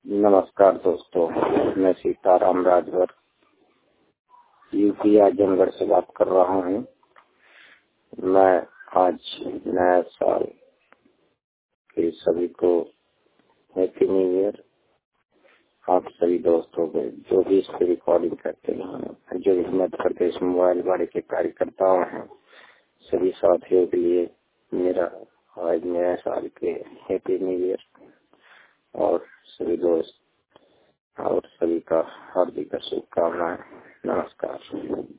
नमस्कार दोस्तों, मैं सीताराम राजभर यूपी आजमगढ़ से बात कर रहा हूँ। मैं आज नया साल के सभी को हैप्पी न्यू ईयर। आप सभी दोस्तों को जो भी इस पर रिकॉर्डिंग करते हैं, जो भी मध्य प्रदेश मोबाइल वाले के कार्यकर्ताओं हैं, सभी साथियों के लिए मेरा आज नया साल के हैप्पी न्यू ईयर और सभी दोस्त और सभी का हार्दिक शुभकामनाएं। नमस्कार।